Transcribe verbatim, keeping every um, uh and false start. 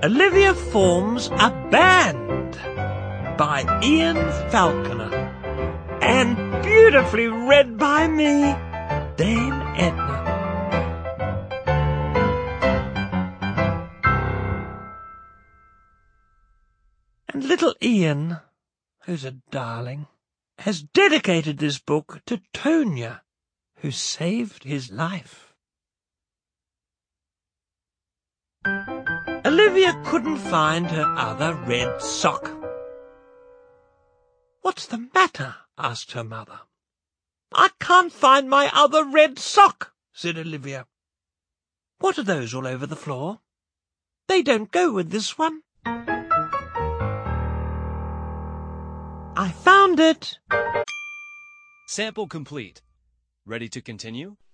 Olivia Forms a Band by Ian Falconer, and beautifully read by me, Dame Edna. And little Ian, who's a darling, has dedicated this book to Tonya, who saved his life. Olivia couldn't find her other red sock. "What's the matter?" asked her mother. "I can't find my other red sock," said Olivia. "What are those all over the floor? They don't go with this one." "I found it." Sample complete. Ready to continue?